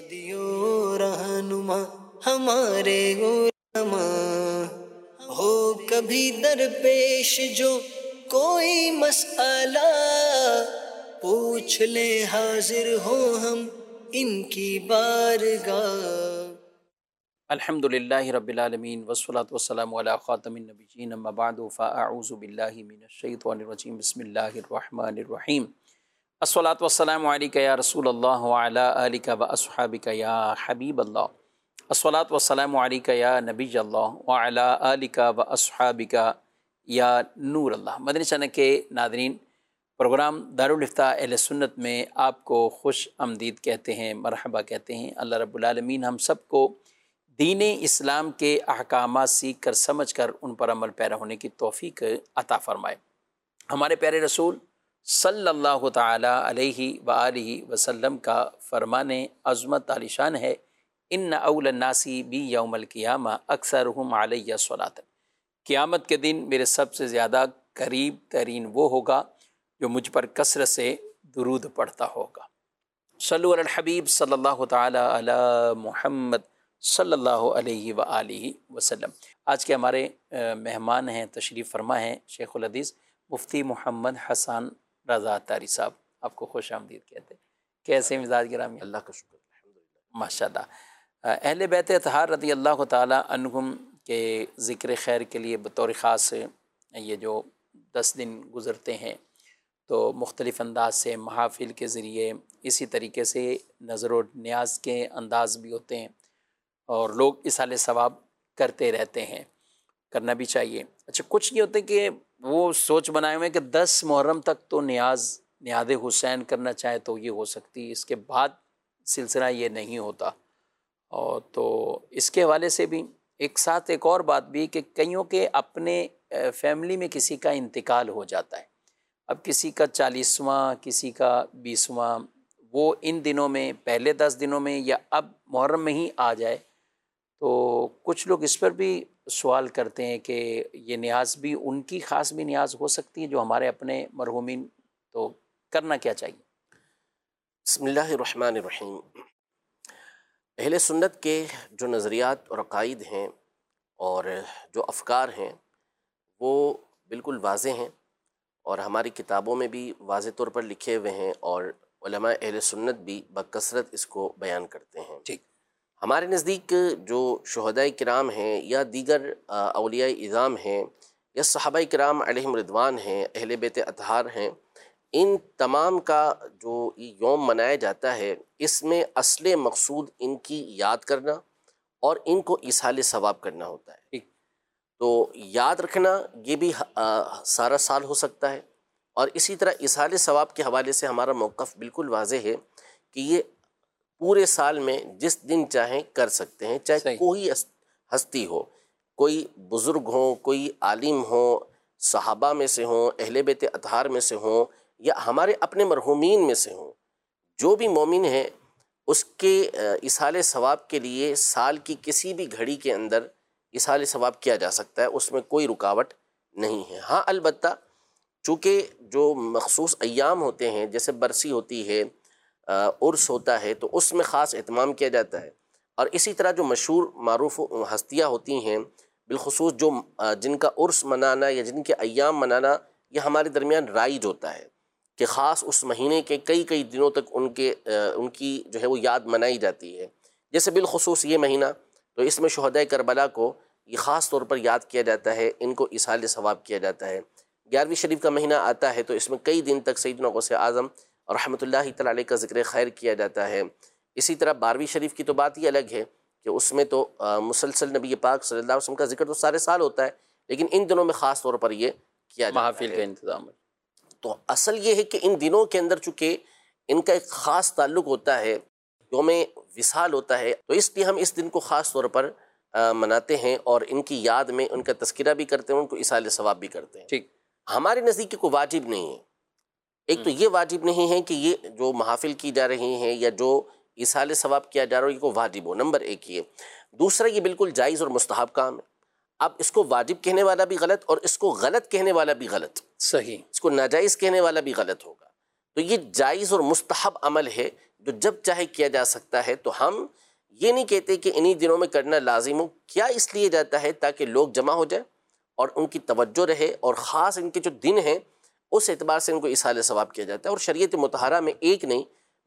دیو رہنما ہمارے علماء، ہو کبھی درپیش جو کوئی مسئلہ، پوچھ لیں حاضر ہو ہم ان کی بارگاہ۔ الحمد للہ رب العالمین والصلاة والسلام علی خاتم النبیین، اما بعد فاعوذ باللہ من الشیطان الرجیم، بسم اللہ الرحمن الرحیم۔ الصلاة والسلام علیک یا رسول اللہ وعلی آلک واصحابک یا حبیب اللہ، الصلاة والسلام علیک یا نبی اللہ وعلی آلک واصحابک یا نور اللہ۔ مدنی چینل کے ناظرین، پروگرام دارالافتاء اہل سنت میں آپ کو خوش آمدید کہتے ہیں، مرحبا کہتے ہیں۔ اللہ رب العالمین ہم سب کو دین اسلام کے احکامات سیکھ کر سمجھ کر ان پر عمل پیرا ہونے کی توفیق عطا فرمائے۔ ہمارے پیارے رسول صلی اللہ تعالی علیہ وآلہ وسلم کا فرمان عظمت عالی شان ہے، ان اول الناس بی یوم القیامہ اکثرہم علیہ صلاۃ۔ قیامت کے دن میرے سب سے زیادہ قریب ترین وہ ہوگا جو مجھ پر کثرت سے درود پڑھتا ہوگا۔ صلو علی الحبیب صلی اللہ تعالی علی محمد صلی اللہ علیہ وآلہ وسلم۔ آج کے ہمارے مہمان ہیں، تشریف فرما ہیں شیخ الحدیث مفتی محمد حسن رضا اتاری صاحب، آپ کو خوش آمدید کہتے ہیں۔ کیسے مزاج گرامی؟ اللہ کا شکر الحمدللہ۔ ماشاءاللہ۔ اہل بیت اطہار رضی اللہ تعالی عنہم کے ذکر خیر کے لیے بطور خاص یہ جو 10 دن گزرتے ہیں تو مختلف انداز سے محافل کے ذریعے، اسی طریقے سے نظر و نیاز کے انداز بھی ہوتے ہیں اور لوگ اصالِ ثواب کرتے رہتے ہیں، کرنا بھی چاہیے۔ اچھا، کچھ یہ ہوتے ہیں کہ وہ سوچ بنائے ہوئے ہیں کہ 10 محرم تک تو نیاز حسین کرنا چاہے تو یہ ہو سکتی، اس کے بعد سلسلہ یہ نہیں ہوتا۔ اور تو اس کے حوالے سے بھی ایک ساتھ ایک اور بات بھی کہ کئیوں کے اپنے فیملی میں کسی کا انتقال ہو جاتا ہے، اب کسی کا 40واں، کسی کا 20واں، وہ ان دنوں میں پہلے 10 دنوں میں یا اب محرم میں ہی آ جائے، تو کچھ لوگ اس پر بھی سوال کرتے ہیں کہ یہ نیاز بھی ان کی خاص بھی نیاز ہو سکتی ہے جو ہمارے اپنے مرحومین، تو کرنا کیا چاہیے؟ بسم اللہ الرحمن الرحیم۔ اہل سنت کے جو نظریات اور عقائد ہیں اور جو افکار ہیں وہ بالکل واضح ہیں اور ہماری کتابوں میں بھی واضح طور پر لکھے ہوئے ہیں، اور علماء اہل سنت بھی بکثرت اس کو بیان کرتے ہیں۔ ٹھیک، ہمارے نزدیک جو شہداء کرام ہیں یا دیگر اولیاء اعظام ہیں یا صحابہ کرام علیہم رضوان ہیں، اہل بیت اطہار ہیں، ان تمام کا جو یوم منایا جاتا ہے، اس میں اصل مقصود ان کی یاد کرنا اور ان کو ایصال ثواب کرنا ہوتا ہے۔ ٹھیک، تو یاد رکھنا یہ بھی سارا سال ہو سکتا ہے، اور اسی طرح ایصال ثواب کے حوالے سے ہمارا موقف بالکل واضح ہے کہ یہ پورے سال میں جس دن چاہیں کر سکتے ہیں، چاہے صحیح، کوئی ہستی ہو، کوئی بزرگ ہوں، کوئی عالم ہوں، صحابہ میں سے ہوں، اہل بیت اطہار میں سے ہوں، یا ہمارے اپنے مرحومین میں سے ہوں، جو بھی مومن ہے اس کے ایصال ثواب کے لیے سال کی کسی بھی گھڑی کے اندر ایصال ثواب کیا جا سکتا ہے، اس میں کوئی رکاوٹ نہیں ہے۔ ہاں البتہ چونکہ جو مخصوص ایام ہوتے ہیں، جیسے برسی ہوتی ہے، عرس ہوتا ہے، تو اس میں خاص اہتمام کیا جاتا ہے، اور اسی طرح جو مشہور معروف ہستیاں ہوتی ہیں، بالخصوص جو جن کا عرس منانا یا جن کے ایام منانا یہ ہمارے درمیان رائج ہوتا ہے کہ خاص اس مہینے کے کئی دنوں تک ان کی جو ہے وہ یاد منائی جاتی ہے۔ جیسے بالخصوص یہ مہینہ، تو اس میں شہداء کربلا کو یہ خاص طور پر یاد کیا جاتا ہے، ان کو ایصال ثواب کیا جاتا ہے۔ 11ویں شریف کا مہینہ آتا ہے تو اس میں کئی دن تک سیدنا غوث اعظم رحمۃ اللہ تعالی علیہ کا ذکر خیر کیا جاتا ہے۔ اسی طرح 12ویں شریف کی تو بات ہی الگ ہے کہ اس میں تو مسلسل نبی پاک صلی اللہ علیہ وسلم کا ذکر تو سارے سال ہوتا ہے، لیکن ان دنوں میں خاص طور پر یہ کیا جاتا ہے، محافل کا انتظام ہے۔ تو اصل یہ ہے کہ ان دنوں کے اندر چونکہ ان کا ایک خاص تعلق ہوتا ہے، یوم وصال ہوتا ہے، تو اس لیے ہم اس دن کو خاص طور پر مناتے ہیں اور ان کی یاد میں ان کا تذکرہ بھی کرتے ہیں، ان کو ایصال ثواب بھی کرتے ہیں۔ ٹھیک، ہمارے نزدیک کوئی واجب نہیں ہے۔ ایک تو یہ واجب نہیں ہے کہ یہ جو محافل کی جا رہی ہیں یا جو ایصال ثواب کیا جا رہا ہے یہ کو واجب ہو، نمبر 1 یہ۔ دوسرا، یہ بالکل جائز اور مستحب کام ہے۔ اب اس کو واجب کہنے والا بھی غلط اور اس کو غلط کہنے والا بھی غلط، صحیح، اس کو ناجائز کہنے والا بھی غلط ہوگا۔ تو یہ جائز اور مستحب عمل ہے جو جب چاہے کیا جا سکتا ہے، تو ہم یہ نہیں کہتے کہ انہی دنوں میں کرنا لازم ہو. کیا اس لیے جاتا ہے؟ تاکہ لوگ جمع ہو جائیں اور ان کی توجہ رہے، اور خاص ان کے جو دن ہیں اس اعتبار سے ان کو ایصال ثواب کیا جاتا ہے. اور شریعت مطہرہ میں ایک نہیں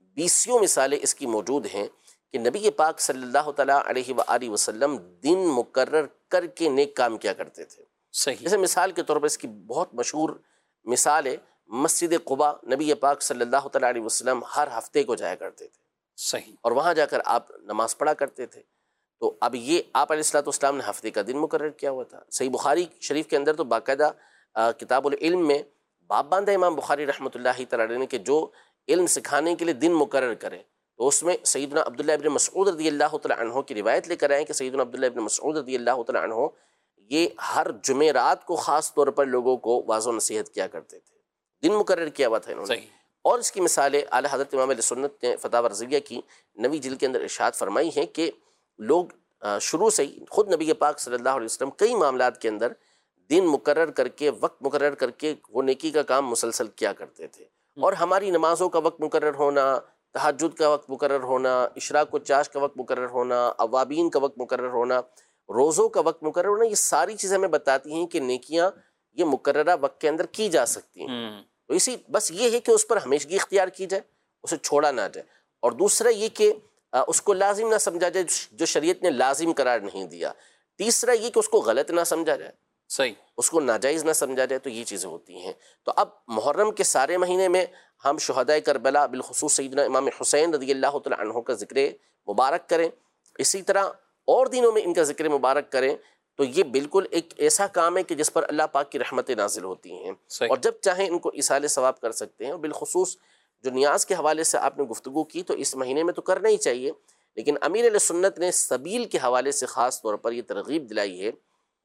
20 مثالیں اس کی موجود ہیں کہ نبی پاک صلی اللہ تعالیٰ علیہ وآلہ وسلم دن مقرر کر کے نیک کام کیا کرتے تھے. صحیح. جیسے مثال کے طور پر اس کی بہت مشہور مثال ہے مسجد قباء. نبی پاک صلی اللہ تعالیٰ علیہ وسلم ہر ہفتے کو جایا کرتے تھے. صحیح. اور وہاں جا کر آپ نماز پڑھا کرتے تھے. تو اب یہ آپ علیہ الصلوۃ والسلام نے ہفتے کا دن مقرر کیا ہوا تھا. صحیح بخاری شریف کے اندر تو باقاعدہ کتاب العلم میں باب باندھا امام بخاری رحمۃ اللہ تعالیٰ علیہ نے کہ جو علم سکھانے کے لیے دن مقرر کرے. تو اس میں سیدنا عبداللہ ابن مسعود رضی اللہ تعالیٰ عنہ کی روایت لے کر آئے کہ سیدنا عبداللہ ابن مسعود رضی اللہ تعالیٰ عنہ یہ ہر جمعرات کو خاص طور پر لوگوں کو واعظ و نصیحت کیا کرتے تھے. دن مقرر کیا ہوا تھا انہوں نے. صحیح. اور اور اس کی مثالیں اعلیٰ حضرت امام علیہ سنت نے فتاوی رضویہ کی 9 جلد کے اندر ارشاد فرمائی ہیں کہ لوگ شروع سے ہی خود نبی پاک صلی اللہ علیہ وسلم کئی معاملات کے اندر دن مقرر کر کے وقت مقرر کر کے وہ نیکی کا کام مسلسل کیا کرتے تھے. اور ہماری نمازوں کا وقت مقرر ہونا، تہجد کا وقت مقرر ہونا، اشراق و چاش کا وقت مقرر ہونا، اوابین کا وقت مقرر ہونا، روزوں کا وقت مقرر ہونا، یہ ساری چیزیں ہمیں بتاتی ہیں کہ نیکیاں یہ مقررہ وقت کے اندر کی جا سکتی ہیں. تو اسی بس یہ ہے کہ اس پر ہمیشگی اختیار کی جائے، اسے چھوڑا نہ جائے. اور دوسرا یہ کہ اس کو لازم نہ سمجھا جائے جو شریعت نے لازم قرار نہیں دیا. تیسرا یہ کہ اس کو غلط نہ سمجھا جائے، صحیح، اس کو ناجائز نہ سمجھا جائے. تو یہ چیزیں ہوتی ہیں. تو اب محرم کے سارے مہینے میں ہم شہدائے کربلا بالخصوص سیدنا امام حسین رضی اللہ تعالیٰ عنہ کا ذکر مبارک کریں. اسی طرح اور دنوں میں ان کا ذکر مبارک کریں. تو یہ بالکل ایک ایسا کام ہے کہ جس پر اللہ پاک کی رحمتیں نازل ہوتی ہیں. صحیح. اور جب چاہیں ان کو ایصال ثواب کر سکتے ہیں. اور بالخصوص جو نیاز کے حوالے سے آپ نے گفتگو کی تو اس مہینے میں تو کرنا ہی چاہیے، لیکن امیر علیہ سنت نے سبیل کے حوالے سے خاص طور پر یہ ترغیب دلائی ہے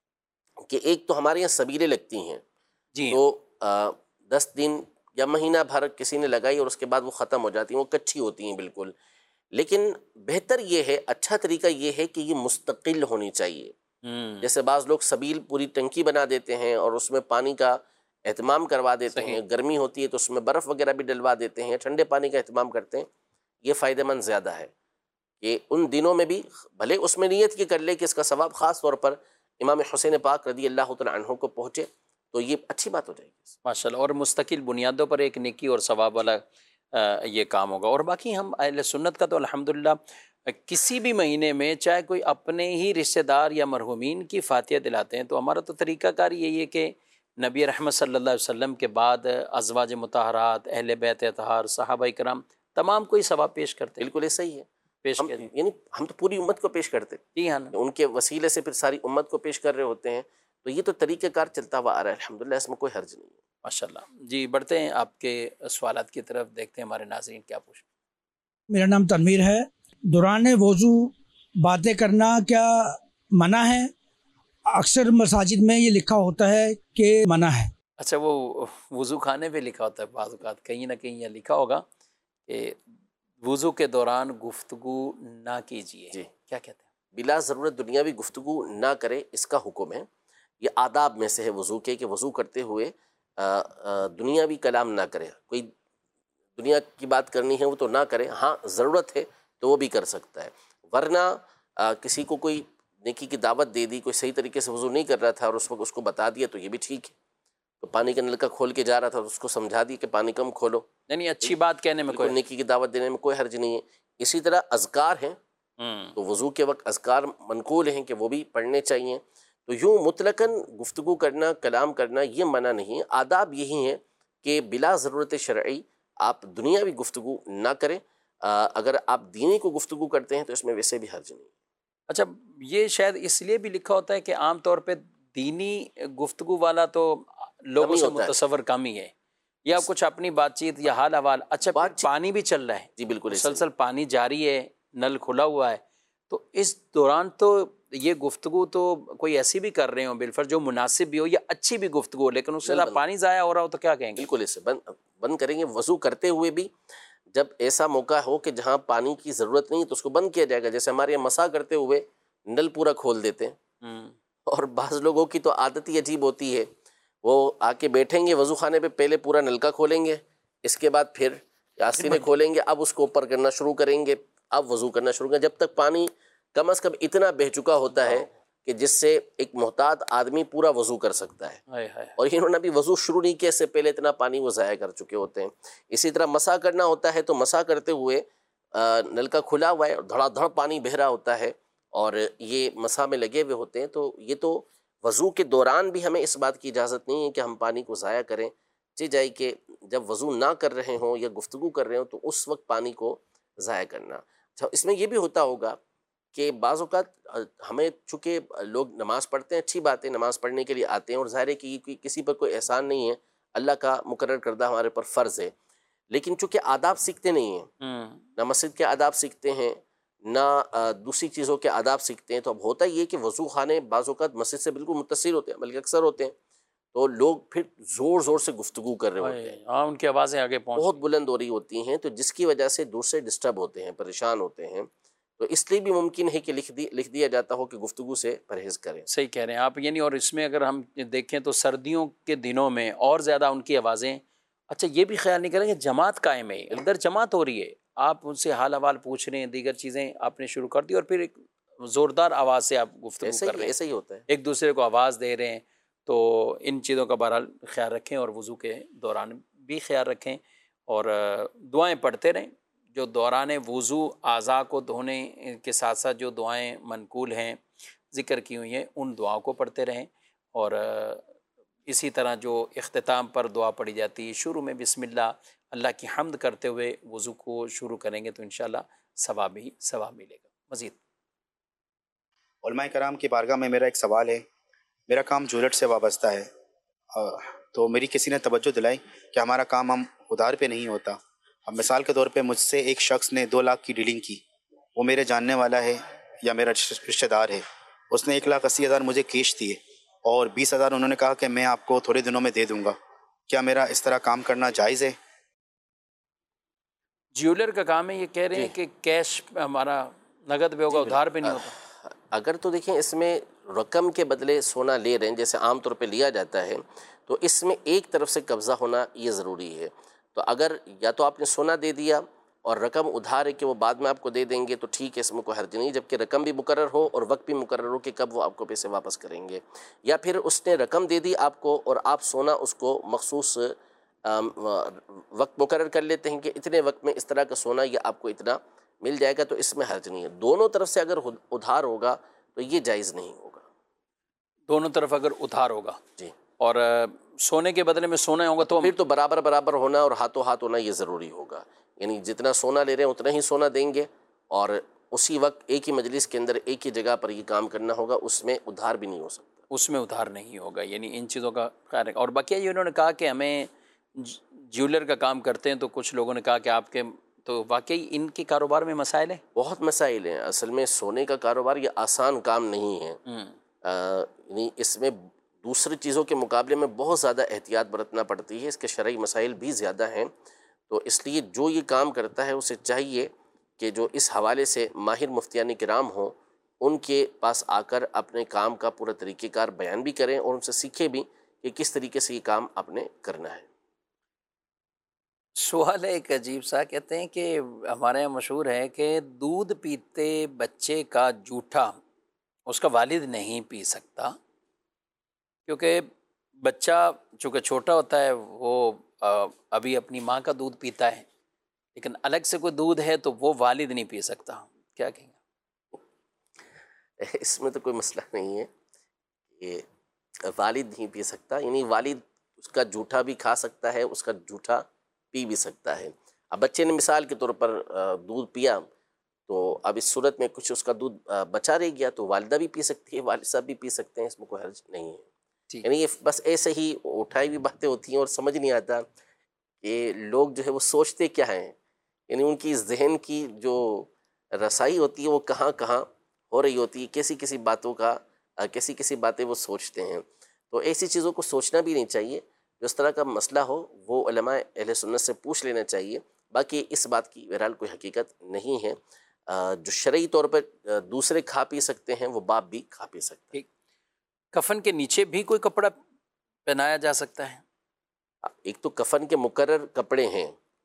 کہ ایک تو ہمارے یہاں سبیلیں لگتی ہیں جی، تو 10 دن یا مہینہ بھر کسی نے لگائی اور اس کے بعد وہ ختم ہو جاتی ہیں، وہ کچھی ہوتی ہیں بالکل. لیکن بہتر یہ ہے، اچھا طریقہ یہ ہے کہ یہ مستقل ہونی چاہیے. جیسے بعض لوگ سبیل پوری ٹنکی بنا دیتے ہیں اور اس میں پانی کا اہتمام کروا دیتے ہیں. گرمی ہوتی ہے تو اس میں برف وغیرہ بھی ڈلوا دیتے ہیں، ٹھنڈے پانی کا اہتمام کرتے ہیں. یہ فائدہ مند زیادہ ہے کہ ان دنوں میں بھی بھلے اس میں نیت یہ کر لے کہ اس کا ثواب خاص طور پر امام حسین پاک رضی اللہ تعالیٰ عنہ کو پہنچے تو یہ اچھی بات ہو جائے گی ماشاء اللہ. اور مستقل بنیادوں پر ایک نیکی اور ثواب والا یہ کام ہوگا. اور باقی ہم اہل سنت کا تو الحمدللہ کسی بھی مہینے میں چاہے کوئی اپنے ہی رشتہ دار یا مرحومین کی فاتحہ دلاتے ہیں تو ہمارا تو طریقہ کار یہی ہے کہ نبی رحمت صلی اللہ علیہ وسلم کے بعد ازواج مطہرات، اہل بیت اطہار، صحابہ کرام تمام کو ہی ثواب پیش کرتے ہیں. بالکل ایسا ہی ہے. پیش ہم کرتے ہیں. یعنی ہم تو پوری امت کو پیش کرتے ہیں. جی ہاں، ان کے وسیلے سے پھر ساری امت کو پیش کر رہے ہوتے ہیں. تو یہ تو طریقہ کار چلتا ہوا آ رہا ہے الحمدللہ، اس میں کوئی حرج نہیں ہے. ماشاء اللہ. جی بڑھتے ہیں آپ کے سوالات کی طرف، دیکھتے ہیں ہمارے ناظرین کیا پوچھ. میرا نام تنویر ہے. دوران وضو باتیں کرنا کیا منع ہے؟ اکثر مساجد میں یہ لکھا ہوتا ہے کہ منع ہے. اچھا، وہ وضو خانے پہ لکھا ہوتا ہے بعض اوقات، کہیں نہ کہیں یہ لکھا ہوگا کہ وضو کے دوران گفتگو نہ کیجیے. جی، کیا کہتے ہیں؟ بلا ضرورت دنیاوی گفتگو نہ کرے، اس کا حکم ہے. یہ آداب میں سے ہے وضو کے کہ وضو کرتے ہوئے دنیاوی کلام نہ کرے. کوئی دنیا کی بات کرنی ہے وہ تو نہ کرے. ہاں ضرورت ہے تو وہ بھی کر سکتا ہے، ورنہ کسی کو کوئی نیکی کی دعوت دے دی، کوئی صحیح طریقے سے وضو نہیں کر رہا تھا اور اس وقت اس کو بتا دیا تو یہ بھی ٹھیک ہے. تو پانی کا نلکا کھول کے جا رہا تھا تو اس کو سمجھا دیا کہ پانی کم کھولو. یعنی اچھی بات کہنے میں کوئی نیکی کی دعوت دینے میں کوئی حرج نہیں ہے. اسی طرح اذکار ہیں تو وضو کے وقت اذکار منقول ہیں کہ وہ بھی پڑھنے چاہیے. تو یوں مطلقاً گفتگو کرنا، کلام کرنا یہ منع نہیں ہے. آداب یہی ہیں کہ بلا ضرورت شرعی آپ دنیاوی گفتگو نہ کریں. اگر آپ دینی کو گفتگو کرتے ہیں تو اس میں ویسے بھی حرج نہیں. اچھا، یہ شاید اس لیے بھی لکھا ہوتا ہے کہ عام طور پہ دینی گفتگو والا تو لوگوں سے متصور کم ہی ہے، یا کچھ اپنی بات چیت یا حال حوال. اچھا، پانی بھی چل رہا ہے. جی بالکل، مسلسل پانی جاری ہے، نل کھلا ہوا ہے، تو اس دوران تو یہ گفتگو تو کوئی ایسی بھی کر رہے ہوں بالفرض جو مناسب بھی ہو یا اچھی بھی گفتگو ہو، لیکن اس سے پانی ضائع ہو رہا ہو تو کیا کہیں گے؟ بالکل اسے بند کریں گے. وضو کرتے ہوئے بھی جب ایسا موقع ہو کہ جہاں پانی کی ضرورت نہیں تو اس کو بند کیا جائے گا. جیسے ہمارے یہاں مسا کرتے ہوئے نل پورا کھول دیتے ہیں، اور بعض لوگوں کی تو عادت ہی عجیب ہوتی ہے. وہ آ کے بیٹھیں گے وضو خانے پہ، پہلے پورا نلکا کھولیں گے، اس کے بعد پھر آستینیں کھولیں گے، اب اس کو اوپر کرنا شروع کریں گے، اب وضو کرنا شروع کریں، جب تک پانی کم از کم اتنا بہہ چکا ہوتا ہے کہ جس سے ایک محتاط آدمی پورا وضو کر سکتا ہے. اور انہوں نے ابھی وضو شروع نہیں کیا، اس سے پہلے اتنا پانی وہ ضائع کر چکے ہوتے ہیں. اسی طرح مسح کرنا ہوتا ہے تو مسح کرتے ہوئے نلکا کھلا ہوا ہے اور دھڑا دھڑ پانی بہہ رہا ہوتا ہے اور یہ مسح میں لگے ہوئے ہوتے ہیں، تو یہ تو وضو کے دوران بھی ہمیں اس بات کی اجازت نہیں ہے کہ ہم پانی کو ضائع کریں. جائے کہ جب وضو نہ کر رہے ہوں یا گفتگو کر رہے ہوں تو اس وقت پانی کو ضائع کرنا. اچھا، اس میں یہ بھی ہوتا ہوگا کہ بعض اوقات ہمیں چونکہ لوگ نماز پڑھتے ہیں، اچھی بات ہے، نماز پڑھنے کے لیے آتے ہیں اور ظاہر ہے کہ کسی پر کوئی احسان نہیں ہے، اللہ کا مقرر کردہ ہمارے پر فرض ہے، لیکن چونکہ آداب سیکھتے نہیں ہیں، نہ مسجد کے آداب سیکھتے ہیں نہ دوسری چیزوں کے آداب سیکھتے ہیں، تو اب ہوتا یہ کہ وضو خانے بعض اوقات مسجد سے بالکل متصل ہوتے ہیں، بلکہ اکثر ہوتے ہیں، تو لوگ پھر زور زور سے گفتگو کر رہے ہوتے ہیں، ان کی آوازیں آگے بہت بلند ہو رہی ہوتی ہیں، تو جس کی وجہ سے دوسرے ڈسٹرب ہوتے ہیں، پریشان ہوتے ہیں. تو اس لیے بھی ممکن ہے کہ لکھ دیا جاتا ہو کہ گفتگو سے پرہیز کریں. صحیح کہہ رہے ہیں آپ. یعنی اور اس میں اگر ہم دیکھیں تو سردیوں کے دنوں میں اور زیادہ ان کی آوازیں. اچھا، یہ بھی خیال نہیں کریں کہ جماعت قائم ہے، اندر جماعت ہو رہی ہے، آپ ان سے حال احوال پوچھ رہے ہیں، دیگر چیزیں آپ نے شروع کر دی اور پھر ایک زوردار آواز سے آپ گفتگو کر رہے ہیں، ایسا ہی ہوتا ہے، ایک دوسرے کو آواز دے رہے ہیں. تو ان چیزوں کا بہرحال خیال رکھیں اور وضو کے دوران بھی خیال رکھیں اور دعائیں پڑھتے رہیں. جو دوران وضو اعضاء کو دھونے کے ساتھ ساتھ جو دعائیں منقول ہیں، ذکر کی ہوئی ہیں، ان دعاؤں کو پڑھتے رہیں. اور اسی طرح جو اختتام پر دعا پڑھی جاتی ہے، شروع میں بسم اللہ کی حمد کرتے ہوئے وضو کو شروع کریں گے تو انشاءاللہ ثواب ہی ثواب ملے گا. مزید علماء کرام کی بارگاہ میں میرا ایک سوال ہے. میرا کام جولٹ سے وابستہ ہے، تو میری کسی نے توجہ دلائی کہ ہمارا کام ہم ادھار پہ نہیں ہوتا. اب مثال کے طور پہ مجھ سے ایک شخص نے 2 لاکھ کی ڈیلنگ کی، وہ میرے جاننے والا ہے یا میرا رشتہ دار ہے. اس نے 1,80,000 مجھے کیش دیے اور 20,000 انہوں نے کہا کہ میں آپ کو تھوڑے دنوں میں دے دوں گا. کیا میرا اس طرح کام کرنا جائز ہے؟ جیولر کا کام ہے، یہ کہہ رہے ہیں کہ کیش ہمارا نقد پہ ہوگا، ادھار پہ نہیں ہوتا. اگر تو دیکھیں اس میں رقم کے بدلے سونا لے رہے ہیں جیسے عام طور پہ لیا جاتا ہے، تو اس میں ایک طرف سے قبضہ ہونا یہ ضروری ہے. تو اگر یا تو آپ نے سونا دے دیا اور رقم ادھار ہے کہ وہ بعد میں آپ کو دے دیں گے تو ٹھیک ہے، اس میں کوئی حرج نہیں، جبکہ رقم بھی مقرر ہو اور وقت بھی مقرر ہو کہ کب وہ آپ کو پیسے واپس کریں گے. یا پھر اس نے رقم دے دی آپ کو اور آپ سونا اس کو مخصوص وقت مقرر کر لیتے ہیں کہ اتنے وقت میں اس طرح کا سونا یہ آپ کو اتنا مل جائے گا، تو اس میں حرج نہیں ہے. دونوں طرف سے اگر ادھار ہوگا تو یہ جائز نہیں ہوگا. دونوں طرف اگر ادھار ہوگا جی، اور سونے کے بدلے میں سونا ہوگا تو پھر تو برابر ہونا اور ہاتھوں ہاتھ ہونا یہ ضروری ہوگا. یعنی جتنا سونا لے رہے ہیں اتنا ہی سونا دیں گے اور اسی وقت ایک ہی مجلس کے اندر ایک ہی جگہ پر یہ کام کرنا ہوگا، اس میں ادھار بھی نہیں ہو سکتا. اس میں ادھار نہیں ہوگا. یعنی ان چیزوں کا خیال رکھا. اور بقیہ یہ انہوں نے کہا کہ ہمیں جیولر کا کام کرتے ہیں تو کچھ لوگوں نے کہا کہ آپ کے تو واقعی ان کے کاروبار میں مسائل ہیں، بہت مسائل ہیں. اصل میں سونے کا کاروبار یہ آسان کام نہیں ہے. یعنی اس میں دوسری چیزوں کے مقابلے میں بہت زیادہ احتیاط برتنا پڑتی ہے، اس کے شرعی مسائل بھی زیادہ ہیں. تو اس لیے جو یہ کام کرتا ہے اسے چاہیے کہ جو اس حوالے سے ماہر مفتیان کرام ہوں ان کے پاس آ کر اپنے کام کا پورا طریقہ کار بیان بھی کریں اور ان سے سیکھیں بھی کہ کس طریقے سے یہ کام آپ نے کرنا ہے. سوال ہے ایک عجیب سا، کہتے ہیں کہ ہمارے یہاں مشہور ہے کہ دودھ پیتے بچے کا جوٹھا اس کا والد نہیں پی سکتا، کیونکہ بچہ چونکہ چھوٹا ہوتا ہے وہ ابھی اپنی ماں کا دودھ پیتا ہے، لیکن الگ سے کوئی دودھ ہے تو وہ والد نہیں پی سکتا. کیا کہیں گے؟ اس میں تو کوئی مسئلہ نہیں ہے کہ والد نہیں پی سکتا. یعنی والد اس کا جوٹھا بھی کھا سکتا ہے، اس کا جوٹھا پی بھی سکتا ہے. اب بچے نے مثال کے طور پر دودھ پیا تو اب اس صورت میں کچھ اس کا دودھ بچا رہ گیا تو والدہ بھی پی سکتی ہے، والد صاحب بھی پی سکتے ہیں، اس میں کوئی حرج نہیں ہے. یعنی یہ بس ایسے ہی اٹھائی ہوئی باتیں ہوتی ہیں اور سمجھ نہیں آتا کہ لوگ جو ہے وہ سوچتے کیا ہیں. یعنی ان کی ذہن کی جو رسائی ہوتی ہے وہ کہاں کہاں ہو رہی ہوتی ہے، کیسی باتوں کا کیسی باتیں وہ سوچتے ہیں. تو ایسی چیزوں کو سوچنا بھی نہیں چاہیے. جو اس طرح کا مسئلہ ہو وہ علماء اہل سنت سے پوچھ لینا چاہیے. باقی اس بات کی بہرحال کوئی حقیقت نہیں ہے. جو شرعی طور پر دوسرے کھا پی سکتے ہیں وہ باپ بھی کھا پی سکتے ہیں. کفن کے نیچے بھی کوئی کپڑا پہنایا جا سکتا ہے؟ ایک تو کفن کے مقرر کپڑے ہیں،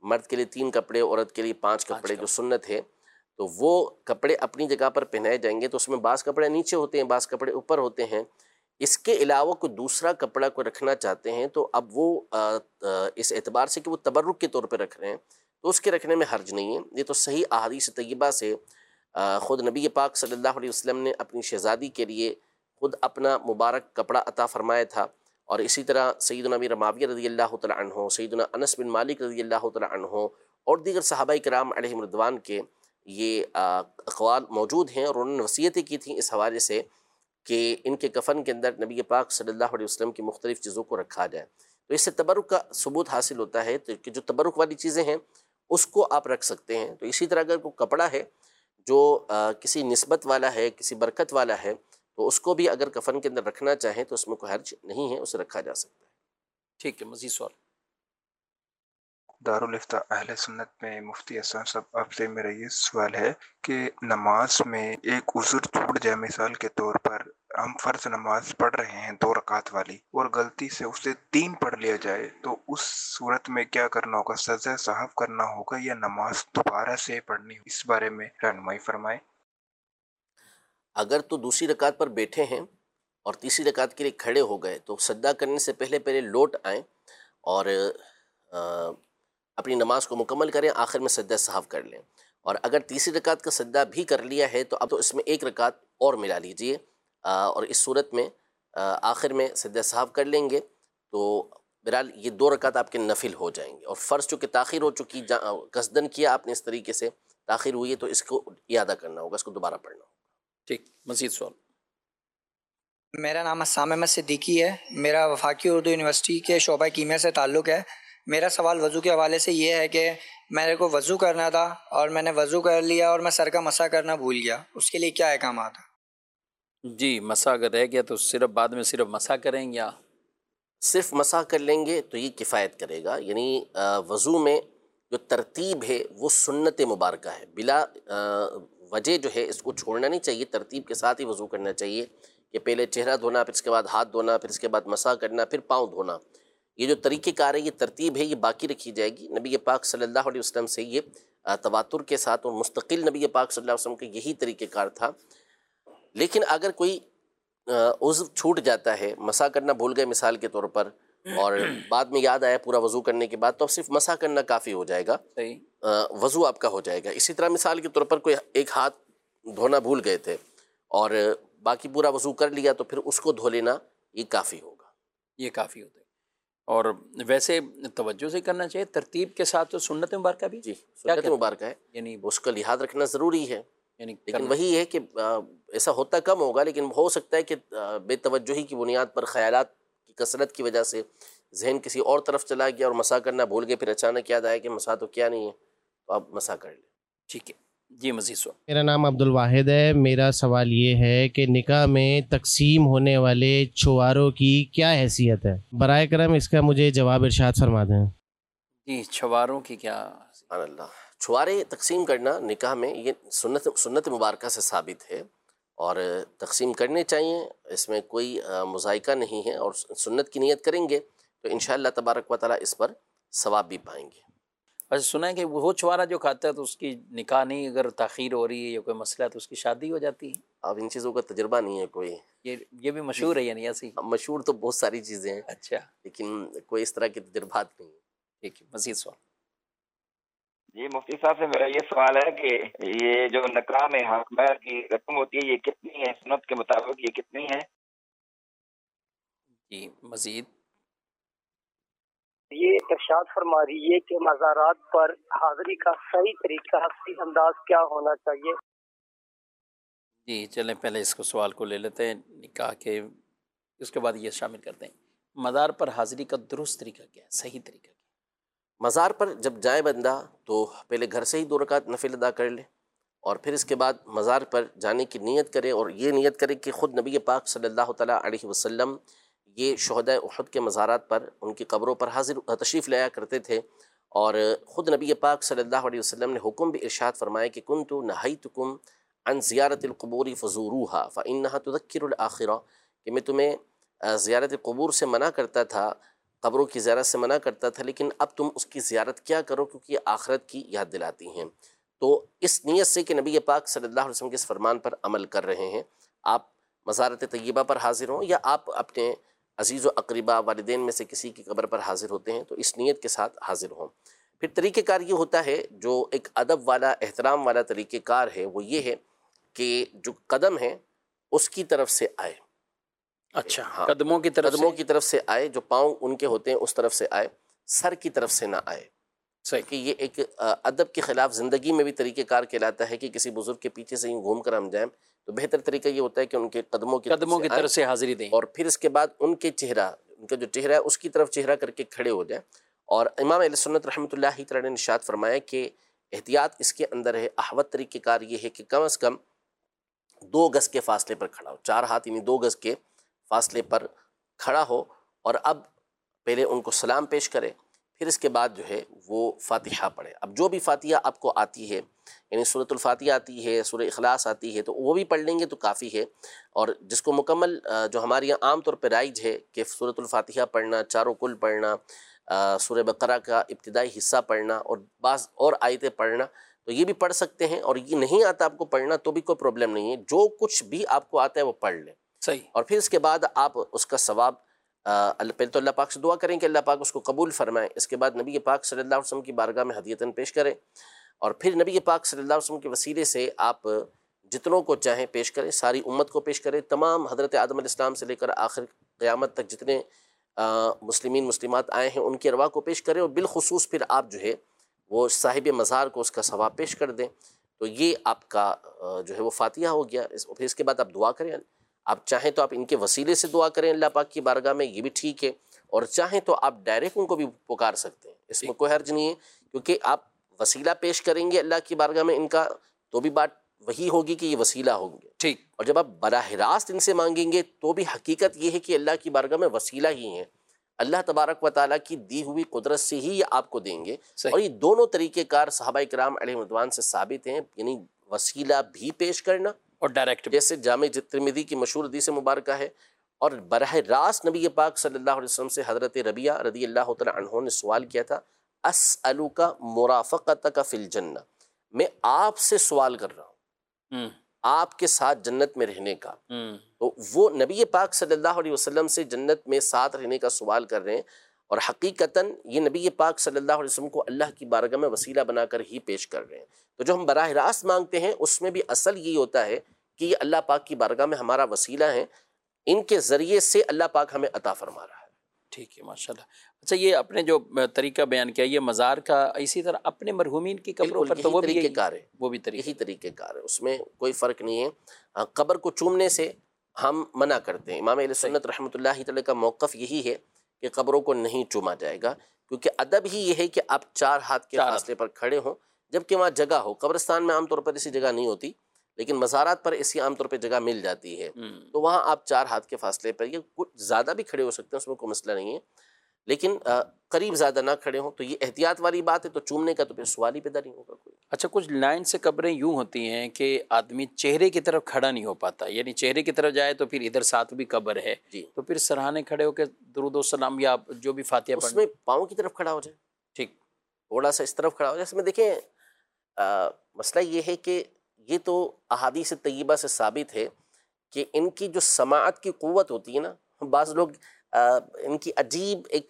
مرد کے لیے 3 کپڑے، عورت کے لیے 5 کپڑے جو سنت ہے، تو وہ کپڑے اپنی جگہ پر پہنائے جائیں گے. تو اس میں بعض کپڑے نیچے ہوتے ہیں، بعض کپڑے اوپر ہوتے ہیں. اس کے علاوہ کوئی دوسرا کپڑا کوئی رکھنا چاہتے ہیں تو اب وہ اس اعتبار سے کہ وہ تبرک کے طور پہ رکھ رہے ہیں تو اس کے رکھنے میں حرج نہیں ہے. یہ تو صحیح احادیث طیبہ سے خود نبی پاک صلی اللہ علیہ وسلم نے اپنی شہزادی کے لیے خود اپنا مبارک کپڑا عطا فرمایا تھا. اور اسی طرح سیدنا امیر معاویہ رضی اللہ تعالی عنہ، سیدنا انس بن مالک رضی اللہ تعالی عنہ اور دیگر صحابہ کرام علیہم رضوان کے یہ اقوال موجود ہیں، اور انہوں نے وصیتیں کی تھیں اس حوالے سے کہ ان کے کفن کے اندر نبی پاک صلی اللہ علیہ وسلم کی مختلف چیزوں کو رکھا جائے. تو اس سے تبرک کا ثبوت حاصل ہوتا ہے کہ جو تبرک والی چیزیں ہیں اس کو آپ رکھ سکتے ہیں. تو اسی طرح اگر کوئی کپڑا ہے جو کسی نسبت والا ہے، کسی برکت والا ہے، تو اس کو بھی اگر کفن کے اندر رکھنا چاہیں تو اس میں کوئی حرج نہیں ہے، اسے رکھا جا سکتا ہے. ٹھیک ہے، مزید سوال. دارالفتہ اہل سنت میں مفتی احسان صاحب، آپ سے میرا یہ سوال ہے کہ نماز میں ایک عذر چھوٹ جائے، مثال کے طور پر ہم فرض نماز پڑھ رہے ہیں 2 رکعت والی اور غلطی سے اسے 3 پڑھ لیا جائے، تو اس صورت میں کیا کرنا ہوگا؟ سجدہ سہو کرنا ہوگا یا نماز دوبارہ سے پڑھنی ہوگی؟ اس بارے میں رہنمائی فرمائیں. اگر تو دوسری رکعت پر بیٹھے ہیں اور تیسری رکعت کے لیے کھڑے ہو گئے تو سجدہ کرنے سے پہلے لوٹ آئیں اور اپنی نماز کو مکمل کریں، آخر میں سجدہ سہو کر لیں. اور اگر تیسری رکعت کا سجدہ بھی کر لیا ہے تو اب تو اس میں 1 رکعت اور ملا لیجئے، اور اس صورت میں آخر میں سجدہ سہو کر لیں گے تو بہرحال یہ 2 رکعت آپ کے نفل ہو جائیں گے. اور فرض چونکہ تاخیر ہو چکی، قصدن کیا آپ نے، اس طریقے سے تاخیر ہوئی ہے تو اس کو اعادہ کرنا ہوگا، اس کو دوبارہ پڑھنا ہوگا. ٹھیک، مزید سوال. میرا نام اسام احمد صدیقی ہے، میرا وفاقی اردو یونیورسٹی کے شعبہ کیمیا سے تعلق ہے. میرا سوال وضو کے حوالے سے یہ ہے کہ میرے کو وضو کرنا تھا اور میں نے وضو کر لیا اور میں سر کا مسح کرنا بھول گیا، اس کے لیے کیا احکامات ہیں؟ جی، مسح اگر رہ گیا تو صرف بعد میں صرف مسح کریں یا صرف مسح کر لیں گے تو یہ کفایت کرے گا. یعنی وضو میں جو ترتیب ہے وہ سنت مبارکہ ہے، بلا وجہ جو ہے اس کو چھوڑنا نہیں چاہیے. ترتیب کے ساتھ ہی وضو کرنا چاہیے کہ پہلے چہرہ دھونا، پھر اس کے بعد ہاتھ دھونا، پھر اس کے بعد مسح کرنا، پھر پاؤں دھونا. یہ جو طریقہ کار ہے، یہ ترتیب ہے، یہ باقی رکھی جائے گی. نبی پاک صلی اللہ علیہ وسلم سے یہ تواتر کے ساتھ اور مستقل نبی پاک صلی اللہ علیہ وسلم کا یہی طریقہ کار تھا. لیکن اگر کوئی عضو چھوٹ جاتا ہے، مسح کرنا بھول گئے مثال کے طور پر، اور بعد میں یاد آیا پورا وضو کرنے کے بعد، تو اب صرف مسح کرنا کافی ہو جائے گا، وضو آپ کا ہو جائے گا. اسی طرح مثال کے طور پر کوئی ایک ہاتھ دھونا بھول گئے تھے اور باقی پورا وضو کر لیا تو پھر اس کو دھو لینا یہ کافی ہوگا. یہ کافی ہوتا ہے. اور ویسے توجہ سے کرنا چاہیے ترتیب کے ساتھ، تو سنت مبارکہ بھی جی سنت مبارکہ ہے، یعنی اس کا لحاظ رکھنا ضروری ہے. یعنی لیکن وہی ہے کہ ایسا ہوتا کم ہوگا، لیکن ہو سکتا ہے کہ بے توجہی کی بنیاد پر، خیالات کی کثرت کی وجہ سے ذہن کسی اور طرف چلا گیا اور مسح کرنا بھول گئے، پھر اچانک یاد آیا کہ مسح تو کیا نہیں ہے، تو آپ مسح کر لیں. ٹھیک ہے جی، مزید سوال. میرا نام عبد الواحد ہے. میرا سوال یہ ہے کہ نکاح میں تقسیم ہونے والے چھواروں کی کیا حیثیت ہے؟ برائے کرم اس کا مجھے جواب ارشاد فرما دیں. جی، چھواروں کی کیا؟ سبحان اللہ. چھوارے تقسیم کرنا نکاح میں یہ سنت مبارکہ سے ثابت ہے اور تقسیم کرنے چاہیے، اس میں کوئی مذائقہ نہیں ہے. اور سنت کی نیت کریں گے تو انشاءاللہ تبارک و تعالیٰ اس پر ثواب بھی پائیں گے. اچھا، سنا ہے کہ وہ چھوارا جو کھاتا ہے تو اس کی نکاح نہیں، اگر تاخیر ہو رہی ہے یا کوئی مسئلہ تو اس کی شادی ہو جاتی ہے. اب ان چیزوں کا تجربہ نہیں ہے کوئی. یہ بھی مشہور ہے یعنی ایسی؟ مشہور تو بہت ساری چیزیں ہیں، اچھا، لیکن کوئی اس طرح کے تجربات نہیں. ٹھیک ہے، مزید سوال. جی مفتی صاحب سے میرا یہ سوال ہے کہ یہ جو نکاح میں حق مہر کی رقم ہوتی ہے یہ کتنی ہے؟ سنت کے مطابق یہ کتنی ہے؟ جی مزید. یہ ارشاد فرما رہی ہے کہ مزارات پر حاضری کا صحیح طریقہ، صحیح انداز کیا ہونا چاہیے؟ جی چلیں پہلے اس کو سوال کو لے لیتے ہیں نکاح کے، اس کے بعد یہ شامل کرتے ہیں. مزار پر حاضری کا درست طریقہ کیا ہے، صحیح طریقہ کیا ہے؟ مزار پر جب جائے بندہ تو پہلے گھر سے ہی 2 رکعت نفل ادا کر لے، اور پھر اس کے بعد مزار پر جانے کی نیت کرے، اور یہ نیت کرے کہ خود نبی پاک صلی اللہ تعالیٰ علیہ وسلم یہ شہداء احد کے مزارات پر، ان کی قبروں پر تشریف لایا کرتے تھے. اور خود نبی پاک صلی اللہ علیہ وسلم نے حکم بھی ارشاد فرمایا کہ کنت نہیتکم عن زیارت القبور فزوروها فانها تذکر الاخرہ، کہ میں تمہیں زیارت قبور سے منع کرتا تھا قبروں کی زیارت سے منع کرتا تھا، لیکن اب تم اس کی زیارت کیا کرو کیونکہ یہ آخرت کی یاد دلاتی ہیں۔ تو اس نیت سے کہ نبی پاک صلی اللہ علیہ وسلم کے اس فرمان پر عمل کر رہے ہیں، آپ مزارت طیبہ پر حاضر ہوں یا آپ اپنے عزیز و اقربا والدین میں سے کسی کی قبر پر حاضر ہوتے ہیں تو اس نیت کے ساتھ حاضر ہوں۔ پھر طریقہ کار یہ ہوتا ہے، جو ایک ادب والا احترام والا طریقہ کار ہے وہ یہ ہے کہ جو قدم ہے اس کی طرف سے آئے۔ اچھا، ہاں، قدموں کی طرف سے آئے، جو پاؤں ان کے ہوتے ہیں اس طرف سے آئے، سر کی طرف سے نہ آئے۔ صحیح کہ یہ ایک ادب کے خلاف زندگی میں بھی طریقہ کار کہلاتا ہے کہ کسی بزرگ کے پیچھے سے ہی گھوم کر ہم جائیں تو بہتر طریقہ یہ ہوتا ہے کہ ان کے قدموں کی طرف سے حاضری دیں، اور پھر اس کے بعد ان کا جو چہرہ ہے اس کی طرف چہرہ کر کے کھڑے ہو جائیں۔ اور امام اہل سنت رحمۃ اللہ تعالی نے ارشاد فرمایا کہ احتیاط اس کے اندر ہے، احوط طریقہ کار یہ ہے کہ کم از کم 2 گز کے فاصلے پر کھڑا ہو، 4 ہاتھ یعنی 2 گز کے فاصلے پر کھڑا ہو، اور اب پہلے ان کو سلام پیش کرے، پھر اس کے بعد جو ہے وہ فاتحہ پڑھے۔ اب جو بھی فاتحہ آپ کو آتی ہے، یعنی سورۃ الفاتحہ آتی ہے، سورہ اخلاص آتی ہے، تو وہ بھی پڑھ لیں گے تو کافی ہے۔ اور جس کو مکمل جو ہمارے یہاں عام طور پہ رائج ہے کہ سورۃ الفاتحہ پڑھنا، چاروں کل پڑھنا، سورہ بقرہ کا ابتدائی حصہ پڑھنا اور بعض اور آیتیں پڑھنا، تو یہ بھی پڑھ سکتے ہیں۔ اور یہ نہیں آتا آپ کو پڑھنا تو بھی کوئی پرابلم نہیں ہے، جو کچھ بھی آپ کو آتا ہے وہ پڑھ لیں۔ صحیح۔ اور پھر اس کے بعد آپ اس کا ثواب پہلے تو اللہ پاک سے دعا کریں کہ اللہ پاک اس کو قبول فرمائے، اس کے بعد نبی پاک صلی اللہ علیہ وسلم کی بارگاہ میں ہدیتاً پیش کریں، اور پھر نبی پاک صلی اللہ علیہ وسلم کے وسیلے سے آپ جتنوں کو چاہیں پیش کریں، ساری امت کو پیش کریں، تمام حضرت آدم علیہ السلام سے لے کر آخر قیامت تک جتنے مسلمین مسلمات آئے ہیں ان کی ارواح کو پیش کریں، اور بالخصوص پھر آپ جو ہے وہ صاحب مزار کو اس کا ثواب پیش کر دیں۔ تو یہ آپ کا جو ہے وہ فاتحہ ہو گیا۔ پھر اس کے بعد آپ دعا کریں، آپ چاہیں تو آپ ان کے وسیلے سے دعا کریں اللہ پاک کی بارگاہ میں، یہ بھی ٹھیک ہے، اور چاہیں تو آپ ڈائریکٹ ان کو بھی پکار سکتے ہیں، اس میں کوئی حرج نہیں ہے، کیونکہ آپ وسیلہ پیش کریں گے اللہ کی بارگاہ میں ان کا تو بھی بات وہی ہوگی کہ یہ وسیلہ ہوں گے، ٹھیک۔ اور جب آپ براہ راست ان سے مانگیں گے تو بھی حقیقت یہ ہے کہ اللہ کی بارگاہ میں وسیلہ ہی ہیں، اللہ تبارک و تعالیٰ کی دی ہوئی قدرت سے ہی یہ آپ کو دیں گے۔ اور یہ دونوں طریقہ کار صحابہ کرام علیہ رضوان سے ثابت ہیں، یعنی وسیلہ بھی پیش کرنا اور ڈائریکٹ، جیسے جامع ترمذی کی مشہور حدیث مبارکہ ہے، اور براہ راست نبی پاک صلی اللہ علیہ وسلم سے حضرت ربیعہ رضی اللہ تعالی عنہ نے سوال کیا تھا، اسألک مرافقتک فی الجنہ، میں آپ سے سوال کر رہا ہوں آپ کے ساتھ جنت میں رہنے کا۔ تو وہ نبی پاک صلی اللہ علیہ وسلم سے جنت میں ساتھ رہنے کا سوال کر رہے ہیں، اور حقیقتاً یہ نبی پاک صلی اللہ علیہ وسلم کو اللہ کی بارگاہ میں وسیلہ بنا کر ہی پیش کر رہے ہیں۔ تو جو ہم براہ راست مانگتے ہیں اس میں بھی اصل یہی ہوتا ہے کہ یہ اللہ پاک کی بارگاہ میں ہمارا وسیلہ ہے، ان کے ذریعے سے اللہ پاک ہمیں عطا فرما رہا ہے۔ ٹھیک ہے، ماشاءاللہ۔ اچھا، یہ اپنے جو طریقہ بیان کیا یہ مزار کا، اسی طرح اپنے مرحومین کی قبروں پر تو وہ بھی طریقہ کار ہے، وہ بھی یہی طریقہ کار ہے، اس میں کوئی فرق نہیں ہے۔ قبر کو چومنے سے ہم منع کرتے ہیں، امام اہل سنت رحمۃ اللہ تعالی کا موقف یہی ہے کہ قبروں کو نہیں چوما جائے گا، کیونکہ ادب ہی یہ ہے کہ آپ 4 ہاتھ کے فاصلے پر کھڑے ہوں، جبکہ وہاں جگہ ہو۔ قبرستان میں عام طور پر ایسی جگہ نہیں ہوتی، لیکن مزارات پر ایسی عام طور پہ جگہ مل جاتی ہے، تو وہاں آپ 4 ہاتھ کے فاصلے پر، یہ کچھ زیادہ بھی کھڑے ہو سکتے ہیں، اس میں کوئی مسئلہ نہیں ہے، لیکن قریب زیادہ نہ کھڑے ہوں، تو یہ احتیاط والی بات ہے۔ تو چومنے کا تو پھر سوال ہی پیدا نہیں ہوگا کوئی۔ اچھا، کچھ لائن سے قبریں یوں ہوتی ہیں کہ آدمی چہرے کی طرف کھڑا نہیں ہو پاتا، یعنی چہرے کی طرف جائے تو پھر ادھر ساتھ بھی قبر ہے، تو پھر سرہانے کھڑے ہو کے درود و سلام یا جو بھی فاتحہ اس میں پاؤں کی طرف کھڑا ہو جائے، ٹھیک، تھوڑا سا اس طرف کھڑا ہو جائے۔ اس میں دیکھیں مسئلہ یہ ہے کہ یہ تو احادیث طیبہ سے ثابت ہے کہ ان کی جو سماعت کی قوت ہوتی ہے نا، بعض لوگ ان کی عجیب ایک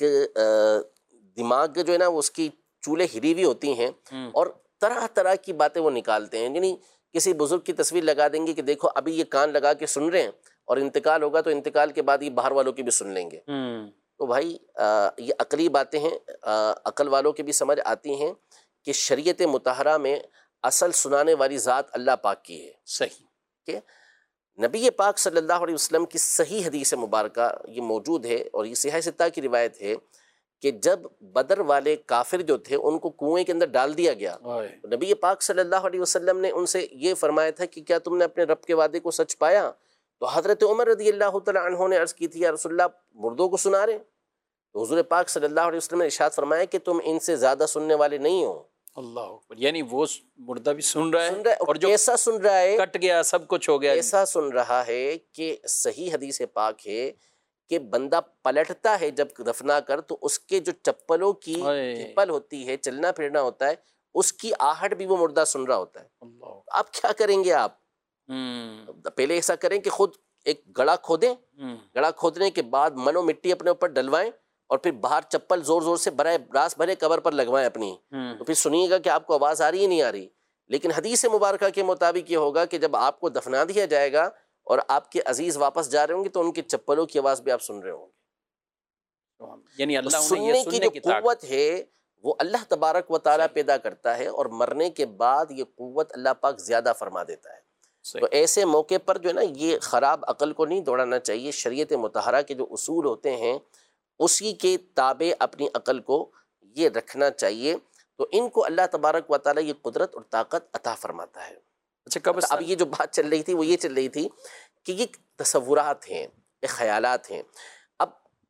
دماغ جو ہے نا وہ اس کی چولے ہری ہوئی ہوتی ہیں، اور طرح طرح کی باتیں وہ نکالتے ہیں، یعنی کسی بزرگ کی تصویر لگا دیں گے کہ دیکھو ابھی یہ کان لگا کے سن رہے ہیں، اور انتقال ہوگا تو انتقال کے بعد یہ باہر والوں کی بھی سن لیں گے۔ تو بھائی یہ عقلی باتیں ہیں، عقل والوں کی بھی سمجھ آتی ہیں کہ شریعت مطہرہ میں اصل سنانے والی ذات اللہ پاک کی ہے۔ صحیح کہ نبی پاک صلی اللہ علیہ وسلم کی صحیح حدیث مبارکہ یہ موجود ہے، اور یہ صحیح ستہ کی روایت ہے کہ جب بدر والے کافر جو تھے ان کو کنویں کے اندر ڈال دیا گیا، نبی پاک صلی اللہ علیہ وسلم نے ان سے یہ فرمایا تھا کہ کیا تم نے اپنے رب کے وعدے کو سچ پایا؟ تو حضرت عمر رضی اللہ تعالی عنہ نے عرض کی تھی، یا رسول اللہ مردوں کو سنا رہے؟ تو حضور پاک صلی اللہ علیہ وسلم نے ارشاد فرمایا کہ تم ان سے زیادہ سننے والے نہیں ہو۔ اللہ اکبر، یعنی وہ مردہ بھی سن رہا ہے، اور جو ایسا سن رہا ہے، کٹ گیا، سب کچھ ہو گیا، ایسا سن رہا ہے کہ صحیح حدیث پاک ہے کہ بندہ پلٹتا ہے جب دفنا کر تو اس کے جو چپلوں کی چپل ہوتی ہے، چلنا پھرنا ہوتا ہے، اس کی آہٹ بھی وہ مردہ سن رہا ہوتا ہے۔ آپ کیا کریں گے؟ آپ پہلے ایسا کریں کہ خود ایک گڑھا کھودیں، گڑھا کھودنے کے بعد منو مٹی اپنے اوپر ڈلوائیں اور پھر باہر چپل زور زور سے براہ راست بھرے قبر پر لگوائیں اپنی، تو پھر سنیے گا کہ آپ کو آواز آ رہی ہے نہیں آ رہی۔ لیکن حدیث مبارکہ کے مطابق یہ ہوگا کہ جب آپ کو دفنا دیا جائے گا اور آپ کے عزیز واپس جا رہے ہوں گے تو ان کے چپلوں کی آواز بھی آپ سن رہے ہوں گے۔ یعنی اللہ سننے کی جو قوت ہے وہ اللہ تبارک و تعالیٰ پیدا کرتا ہے، اور مرنے کے بعد یہ قوت اللہ پاک زیادہ فرما دیتا ہے۔ تو ایسے موقع پر جو ہے نا یہ خراب عقل کو نہیں دوڑانا چاہیے، شریعت مطہرہ کے جو اصول ہوتے ہیں اسی کے تابع اپنی عقل کو یہ رکھنا چاہیے، تو ان کو اللہ تبارک و تعالیٰ یہ قدرت اور طاقت عطا فرماتا ہے۔ اچھا، اب یہ جو بات چل رہی تھی وہ یہ چل رہی تھی کہ یہ تصورات ہیں، یہ خیالات ہیں۔ اب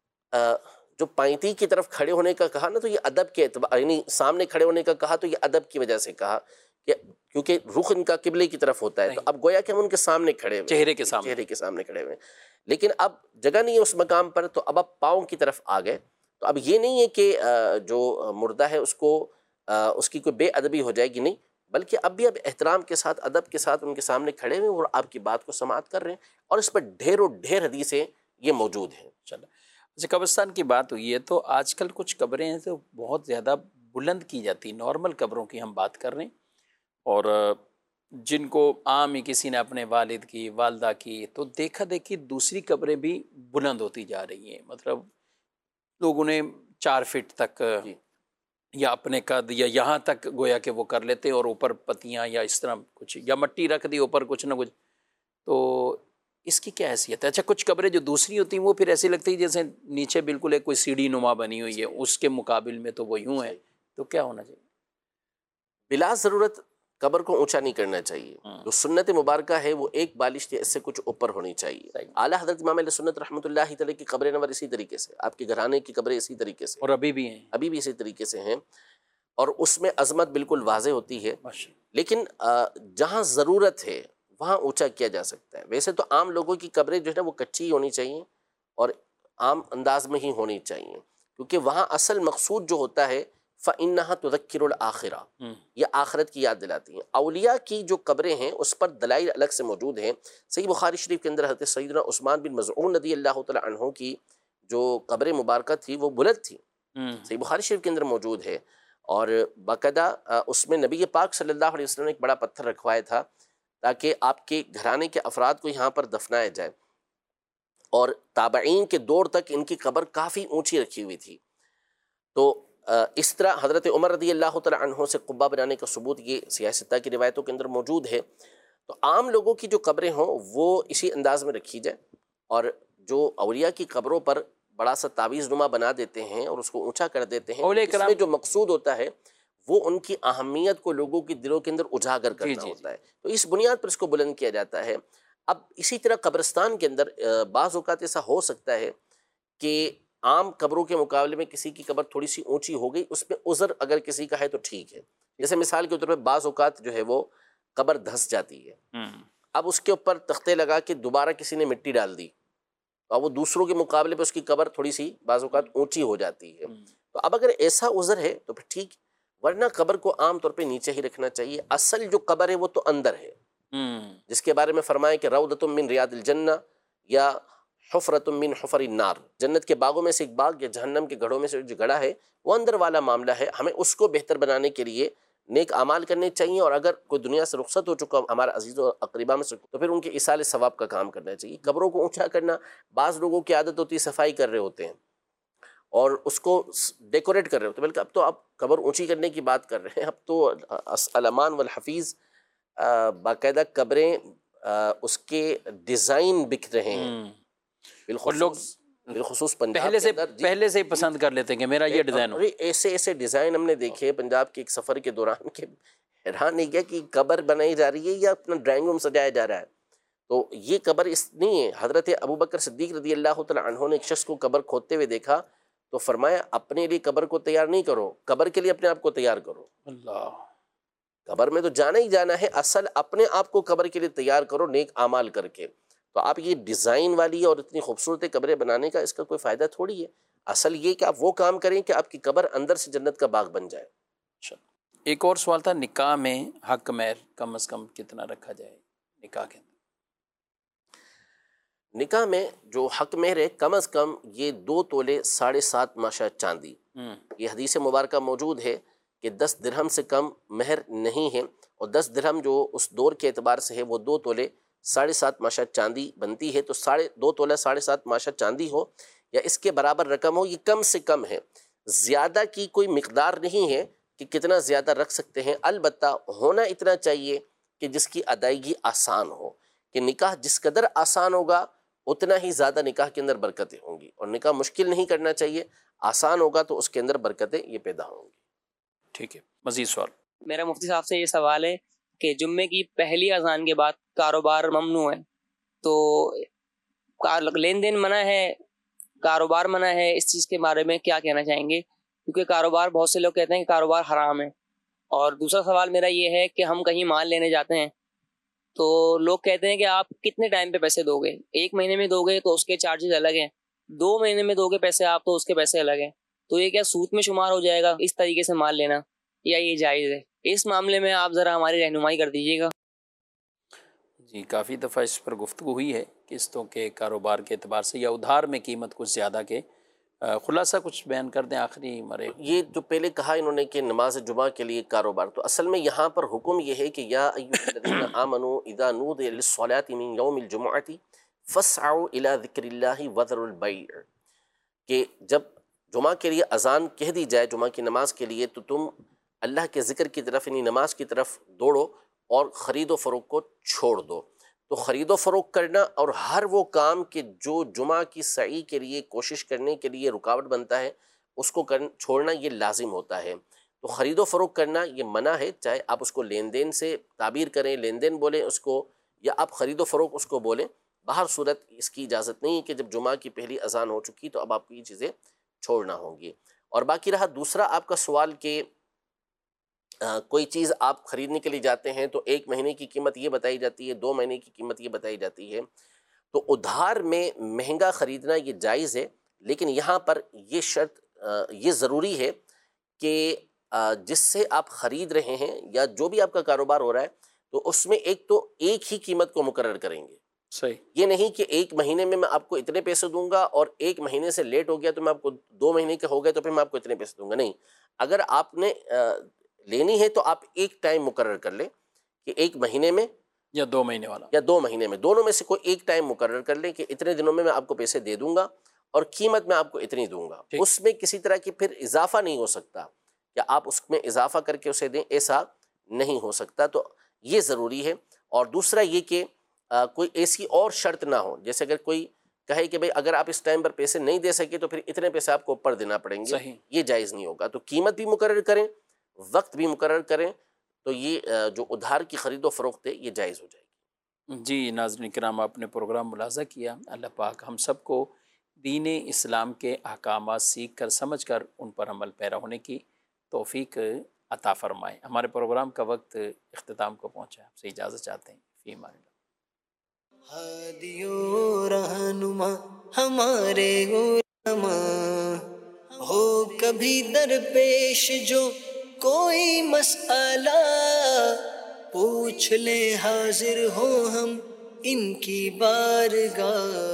جو پائنتی کی طرف کھڑے ہونے کا کہا نا تو یہ ادب کے اعتبار، یعنی سامنے کھڑے ہونے کا کہا تو یہ ادب کی وجہ سے کہا کہ کیونکہ رخ ان کا قبلے کی طرف ہوتا ہے، تو اب گویا کہ ہم ان کے سامنے کھڑے ہوئے، چہرے کے سامنے کھڑے ہوئے، لیکن اب جگہ نہیں ہے اس مقام پر، تو اب آپ پاؤں کی طرف آ گئے۔ تو اب یہ نہیں ہے کہ جو مردہ ہے اس کو اس کی کوئی بے ادبی ہو جائے گی، نہیں، بلکہ اب بھی اب احترام کے ساتھ ادب کے ساتھ ان کے سامنے کھڑے ہوئے اور آپ کی بات کو سماعت کر رہے ہیں، اور اس پر ڈھیروں ڈھیر حدیثیں یہ موجود ہیں۔ اچھا، قبرستان کی بات ہوئی ہے تو آج کل کچھ قبریں ہیں تو بہت زیادہ بلند کی جاتی، نارمل قبروں کی ہم بات کر رہے ہیں، اور جن کو عام ہی کسی نے اپنے والد کی، والدہ کی، تو دیکھا دیکھی دوسری قبریں بھی بلند ہوتی جا رہی ہیں، مطلب لوگوں نے 4 فٹ تک یا اپنے قد یا یہاں تک گویا کہ وہ کر لیتے، اور اوپر پتیاں یا اس طرح کچھ یا مٹی رکھ دی اوپر کچھ نہ کچھ، تو اس کی کیا حیثیت ہے؟ اچھا، کچھ قبریں جو دوسری ہوتی ہیں وہ پھر ایسی لگتی ہے جیسے نیچے بالکل ایک کوئی سیڑھی نما بنی ہوئی ہے، اس کے مقابل میں تو وہ یوں ہے، تو کیا ہونا چاہیے؟ بلا ضرورت قبر کو اونچا نہیں کرنا چاہیے، جو سنت مبارکہ ہے وہ ایک بالش اس سے کچھ اوپر ہونی چاہیے۔ اعلیٰ حضرت امام اہل سنت رحمۃ اللہ تعالیٰ کی قبر نور اسی طریقے سے، آپ کے گھرانے کی قبریں اسی طریقے سے، اور ابھی بھی ہیں، ابھی بھی اسی طریقے سے ہیں، اور اس میں عظمت بالکل واضح ہوتی ہے، لیکن جہاں ضرورت ہے وہاں اونچا کیا جا سکتا ہے۔ ویسے تو عام لوگوں کی قبریں جو ہے نا وہ کچی ہی ہونی چاہیے اور عام انداز میں ہی ہونی چاہیے، کیونکہ وہاں اصل مقصود جو ہوتا ہے فَإِنَّهَا تُذَكِّرُ الْآخِرَةَ، یہ آخرت کی یاد دلاتی ہیں۔ اولیاء کی جو قبریں ہیں اس پر دلائل الگ سے موجود ہیں۔ صحیح بخاری شریف کے اندر حضرت سیدنا عثمان بن مظعون رضی اللہ تعالیٰ عنہ کی جو قبر مبارکہ تھی وہ بلند تھی، صحیح بخاری شریف کے اندر موجود ہے، اور باقاعدہ اس میں نبی پاک صلی اللہ علیہ وسلم نے ایک بڑا پتھر رکھوایا تھا تاکہ آپ کے گھرانے کے افراد کو یہاں پر دفنایا جائے، اور تابعین کے دور تک ان کی قبر کافی اونچی رکھی ہوئی تھی۔ تو اس طرح حضرت عمر رضی اللہ تعالیٰ عنہ سے قبہ بنانے کا ثبوت یہ سیاہ ستہ کی روایتوں کے اندر موجود ہے۔ تو عام لوگوں کی جو قبریں ہوں وہ اسی انداز میں رکھی جائے، اور جو اولیاء کی قبروں پر بڑا سا تعویذ نما بنا دیتے ہیں اور اس کو اونچا کر دیتے ہیں، اس میں جو مقصود ہوتا ہے وہ ان کی اہمیت کو لوگوں کے دلوں کے اندر اجاگر کرنا ہوتا ہے، تو اس بنیاد پر اس کو بلند کیا جاتا ہے۔ اب اسی طرح قبرستان کے اندر بعض اوقات ایسا ہو سکتا ہے کہ عام قبروں کے مقابلے میں کسی کی قبر تھوڑی سی اونچی ہو گئی، اس میں عذر اگر کسی کا ہے تو ٹھیک ہے، جیسے مثال کے طور پہ بعض اوقات جو ہے وہ قبر دھس جاتی ہے، اب اس کے اوپر تختے لگا کے دوبارہ کسی نے مٹی ڈال دی اور وہ دوسروں کے مقابلے پہ اس کی قبر تھوڑی سی بعض اوقات اونچی ہو جاتی ہے، تو اب اگر ایسا عذر ہے تو پھر ٹھیک، ورنہ قبر کو عام طور پہ نیچے ہی رکھنا چاہیے۔ اصل جو قبر ہے وہ تو اندر ہے، جس کے بارے میں فرمایا کہ روضۃ من ریاض الجنہ یا حفرۃ من حفر النار، جنت کے باغوں میں سے ایک باغ یا جہنم کے گڑھوں میں سے جو گڑھا ہے وہ اندر والا معاملہ ہے، ہمیں اس کو بہتر بنانے کے لیے نیک اعمال کرنے چاہیے، اور اگر کوئی دنیا سے رخصت ہو چکا ہمارا عزیز و اقربا میں سے تو پھر ان کے ایصال ثواب کا کام کرنا چاہیے۔ قبروں کو اونچا کرنا، بعض لوگوں کی عادت ہوتی ہے صفائی کر رہے ہوتے ہیں اور اس کو ڈیکوریٹ کر رہے ہوتے ہیں، بلکہ اب تو آپ قبر اونچی کرنے کی بات کر رہے ہیں، اب تو الامان والحفیظ باقاعدہ قبریں اس کے ڈیزائن بک رہے ہیں، بالخصوص پنجاب پہلے سے ہی پسند کر لیتے ہیں کہ میرا یہ ڈیزائن ہو۔ ایسے ڈیزائن ہم نے دیکھے پنجاب کے ایک سفر کے دوران، کہ حیران نہیں گیا کہ قبر بنائی جا رہی ہے یا اپنا ڈرائنگ روم سجایا جا رہا ہے۔ تو یہ قبر اس نہیں ہے۔ حضرت ابوبکر صدیق رضی اللہ تعالیٰ عنہ نے ایک شخص کو قبر کھودتے ہوئے دیکھا تو فرمایا اپنے لیے قبر کو تیار نہیں کرو، قبر کے لیے اپنے آپ کو تیار کرو۔ اللہ، قبر میں تو جانا ہی جانا ہے، اصل اپنے آپ کو قبر کے لیے تیار کرو نیک اعمال کر کے، تو آپ یہ ڈیزائن والی اور اتنی خوبصورت قبریں بنانے کا اس کا کوئی فائدہ تھوڑی ہے. اصل یہ کہ آپ وہ کام کریں کہ آپ کی قبر اندر سے جنت کا باغ بن جائے. ایک اور سوال تھا، نکاح میں حق مہر کم از کم کتنا رکھا جائے نکاح کے اندر؟ نکاح میں جو حق مہر ہے کم از کم یہ 2 تولے 7.5 ماشا چاندی. یہ حدیث مبارکہ موجود ہے کہ 10 درہم سے کم مہر نہیں ہے، اور 10 درہم جو اس دور کے اعتبار سے ہے وہ 2 تولے 7.5 ماشا چاندی بنتی ہے. تو 2 تولہ 7.5 ماشا چاندی ہو یا اس کے برابر رقم ہو، یہ کم سے کم ہے. زیادہ کی کوئی مقدار نہیں ہے کہ کتنا زیادہ رکھ سکتے ہیں، البتہ ہونا اتنا چاہیے کہ جس کی ادائیگی آسان ہو، کہ نکاح جس قدر آسان ہوگا اتنا ہی زیادہ نکاح کے اندر برکتیں ہوں گی، اور نکاح مشکل نہیں کرنا چاہیے، آسان ہوگا تو اس کے اندر برکتیں یہ پیدا ہوں گی. ٹھیک ہے، مزید سوال. میرا مفتی صاحب سے یہ سوال ہے کہ جمعے کی پہلی اذان کے بعد کاروبار ممنوع ہے، تو لین دین منع ہے، کاروبار منع ہے، اس چیز کے بارے میں کیا کہنا چاہیں گے؟ کیونکہ کاروبار بہت سے لوگ کہتے ہیں کہ کاروبار حرام ہے. اور دوسرا سوال میرا یہ ہے کہ ہم کہیں مال لینے جاتے ہیں تو لوگ کہتے ہیں کہ آپ کتنے ٹائم پہ پیسے دو گے، 1 مہینے میں دو گے تو اس کے چارجز الگ ہیں، 2 مہینے میں دو گے پیسے آپ تو اس کے پیسے الگ ہیں، تو یہ کیا سود میں شمار ہو جائے گا اس طریقے سے مال لینا، یا یہ جائز ہے؟ اس معاملے میں آپ ذرا ہماری رہنمائی کر دیجیے گا. جی، کافی دفعہ اس پر گفتگو ہوئی ہے، قسطوں کے کاروبار کے اعتبار سے یا ادھار میں قیمت کچھ زیادہ کے. خلاصہ کچھ بیان کر دیں آخری مرے. یہ جو پہلے کہا انہوں نے کہ نماز جمعہ کے لیے کاروبار، تو اصل میں یہاں پر حکم یہ ہے کہ یا ایھا الذین آمنوا اذا نودی للصلاۃ من یوم الجمعۃ فاسعوا الی ذکر اللہ وذروا البیع، کہ جب جمعہ کے لیے اذان کہہ دی جائے جمعہ کی نماز کے لیے تو تم اللہ کے ذکر کی طرف یعنی نماز کی طرف دوڑو اور خرید و فروخت کو چھوڑ دو. تو خرید و فروخت کرنا اور ہر وہ کام کہ جو جمعہ کی سعی کے لیے کوشش کرنے کے لیے رکاوٹ بنتا ہے اس کو چھوڑنا یہ لازم ہوتا ہے. تو خرید و فروخت کرنا یہ منع ہے، چاہے آپ اس کو لین دین سے تعبیر کریں، لین دین بولیں اس کو، یا آپ خرید و فروخت اس کو بولیں، باہر صورت اس کی اجازت نہیں ہے کہ جب جمعہ کی پہلی اذان ہو چکی تو اب آپ کو یہ چیزیں چھوڑنا ہوں گی. اور باقی رہا دوسرا آپ کا سوال کہ کوئی چیز آپ خریدنے کے لیے جاتے ہیں تو 1 مہینے کی قیمت یہ بتائی جاتی ہے، 2 مہینے کی قیمت یہ بتائی جاتی ہے، تو ادھار میں مہنگا خریدنا یہ جائز ہے، لیکن یہاں پر یہ شرط یہ ضروری ہے کہ جس سے آپ خرید رہے ہیں یا جو بھی آپ کا کاروبار ہو رہا ہے تو اس میں ایک ہی قیمت کو مقرر کریں گے. صحیح. یہ نہیں کہ 1 مہینے میں آپ کو اتنے پیسے دوں گا اور 1 مہینے سے لیٹ ہو گیا تو میں آپ کو 2 مہینے کے ہو گئے تو پھر میں آپ کو اتنے پیسے دوں گا. نہیں، اگر آپ نے لینی ہے تو آپ ایک ٹائم مقرر کر لیں کہ 1 مہینے میں یا 2 مہینے والا یا 2 مہینے میں، دونوں میں سے کوئی ایک ٹائم مقرر کر لیں کہ اتنے دنوں میں آپ کو پیسے دے دوں گا اور قیمت میں آپ کو اتنی دوں گا. اس میں کسی طرح کی پھر اضافہ نہیں ہو سکتا کہ آپ اس میں اضافہ کر کے اسے دیں، ایسا نہیں ہو سکتا. تو یہ ضروری ہے. اور دوسرا یہ کہ کوئی ایسی اور شرط نہ ہو، جیسے اگر کوئی کہے کہ بھئی اگر آپ اس ٹائم پر پیسے نہیں دے سکے تو پھر اتنے پیسے آپ کو اوپر دینا پڑیں گے، یہ جائز نہیں ہوگا. تو قیمت بھی مقرر کریں، وقت بھی مقرر کریں، تو یہ جو ادھار کی خرید و فروخت ہے یہ جائز ہو جائے گی. جی ناظرین کرام، آپ نے پروگرام ملاحظہ کیا. اللہ پاک ہم سب کو دین اسلام کے احکامات سیکھ کر سمجھ کر ان پر عمل پیرا ہونے کی توفیق عطا فرمائے. ہمارے پروگرام کا وقت اختتام کو پہنچا ہے، آپ سے اجازت چاہتے ہیں. فی امان اللہ. ہادیو رہنما ہمارے علما، ہو کبھی درپیش جو کوئی مسئلہ، پوچھ لیں حاضر ہو ہم ان کی بارگاہ.